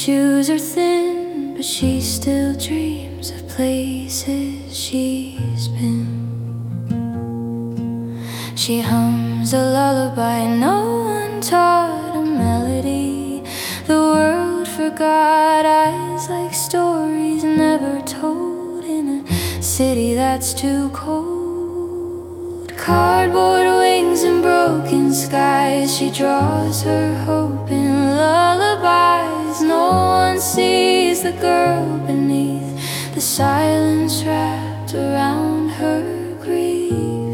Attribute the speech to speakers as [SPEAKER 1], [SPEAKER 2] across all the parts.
[SPEAKER 1] shoes are thin, but she still dreams of places she's been. She hums a lullaby no one taught a melody. The world forgot eyes like stories never told in a city that's too cold. Cardboard wings and broken skies, she draws her hope in lullabies. No one sees the girl beneath the silence wrapped around her grief.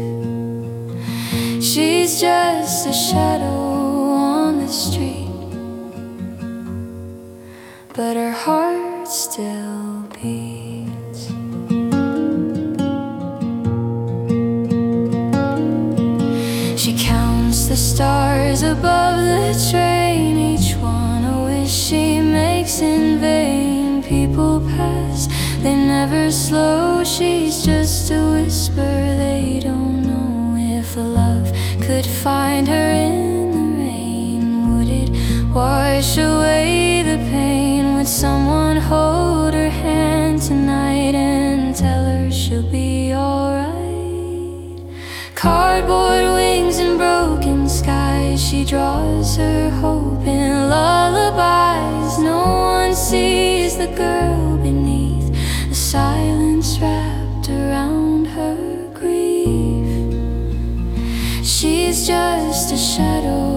[SPEAKER 1] She's just a shadow on the street, but her heart still beats. She counts the stars above the train, each one a wish she makes in vain. People pass, they never slow, she's just a whisper. They don't know if a love could find her in the rain. Would it wash away the pain? Would someone hold her hand tonight and tell her she'll be alright? Cardboard wings and broken skies, she draws her hope in lullabies. No one sees the girl beneath the silence wrapped around her grief. She's just a shadow